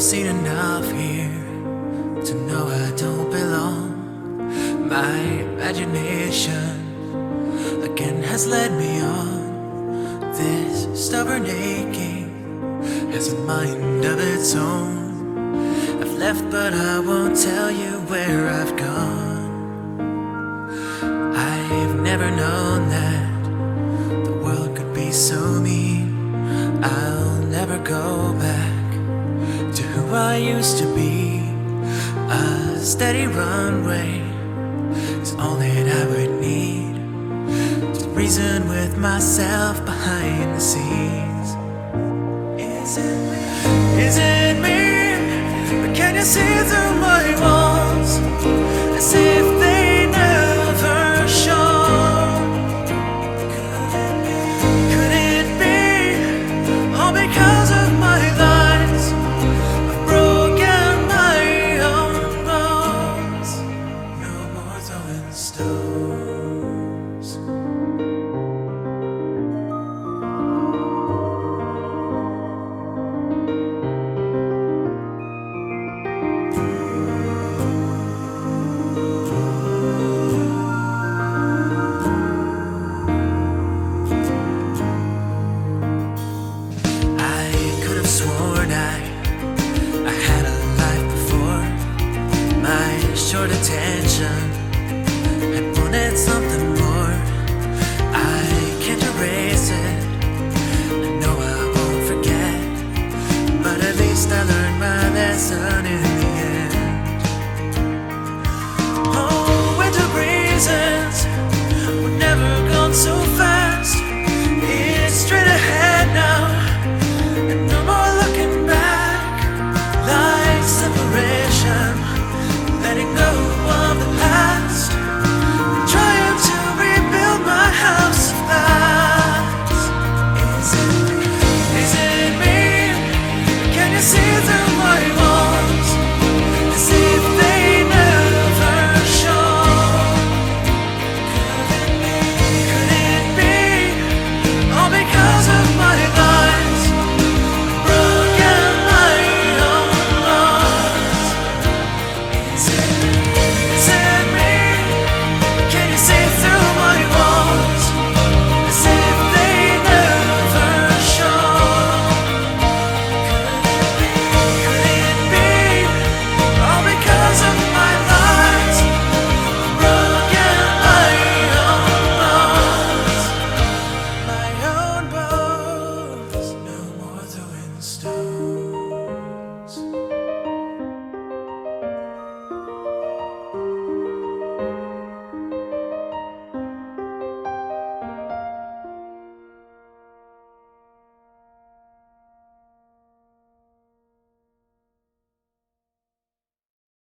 seen enough here to know I don't belong. My imagination again has led me on. This stubborn aching has a mind of its own. I've left but I won't tell you where I've gone. I've never known that the world could be so mean. I'll never go back to who I used to be. A steady runway is all that I would need to reason with myself behind the scenes. Is it me? Is it me? Or can you see through my walls as if